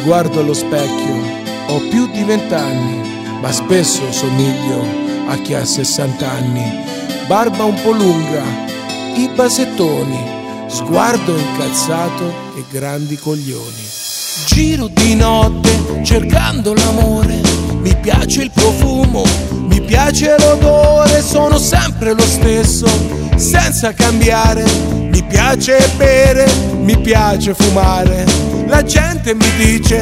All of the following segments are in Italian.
guardo allo specchio, ho più di 20 anni, ma spesso somiglio a chi ha 60 anni. Barba un po' lunga, i basettoni, sguardo incazzato e grandi coglioni. Giro di notte cercando l'amore, mi piace il profumo, mi piace l'odore, sono sempre lo stesso, senza cambiare. Mi piace bere, mi piace fumare. La gente mi dice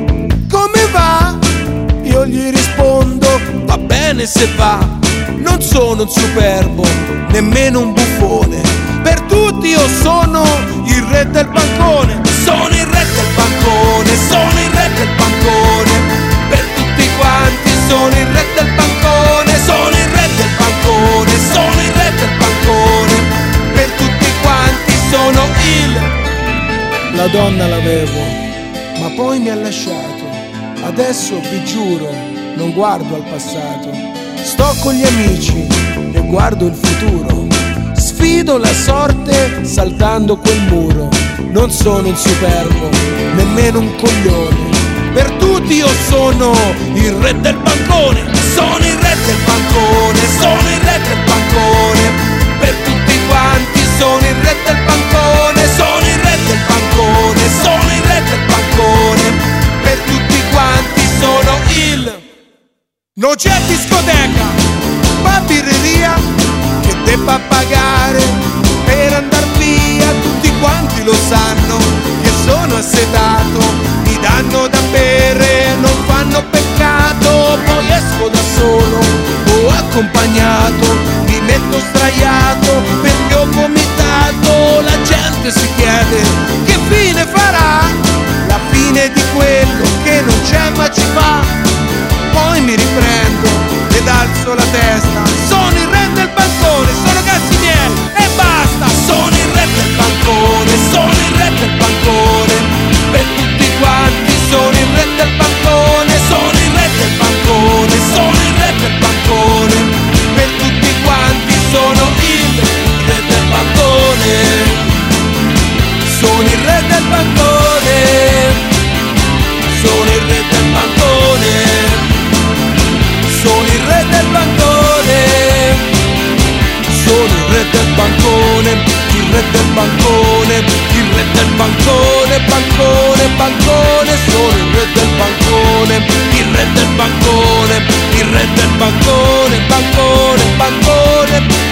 come va? Io gli rispondo va bene se va. Non sono un superbo, nemmeno un buffone. Per tutti io sono il re del bancone. Sono il re del bancone, sono il re del bancone. Per tutti quanti sono il re del bancone. Sono il re del bancone, sono il re del bancone. Per tutti quanti sono il... La donna l'avevo, ma poi mi ha lasciato. Adesso vi giuro, non guardo al passato. Sto con gli amici e guardo il futuro. Sfido la sorte saltando quel muro. Non sono un superbo, nemmeno un coglione. Per tutti io sono il re del bancone. Sono il re del bancone, sono il re del bancone. Per tutti quanti sono il re del bancone. Sono il re del bancone, sono il re del bancone. Per tutti quanti sono il... Non c'è discoteca, ma birreria che debba pagare per andar via. Tutti quanti lo sanno che sono assetato. Mi danno da bere, non fanno peccato. Poi esco da solo o accompagnato. Mi metto sdraiato perché ho vomitato. La gente si chiede che fine farà. La fine di quello che non c'è ma ci fa. Poi mi riprendo ed alzo la testa. Sono il re del bancone, sono cazzi miei e basta. Sono il re del bancone, sono il re del bancone. Per tutti quanti sono il re del bancone. Sono il re del bancone, sono il re del bancone. Per tutti quanti sono il re del bancone. Sono il re del bancone. Sono il re del bancone. Sono il re del bancone. Sono il re del bancone. Il re del bancone. Il re del bancone. Bancone, bancone. Sono il re del bancone. Il re del bancone. Il re del bancone. Bancone, bancone.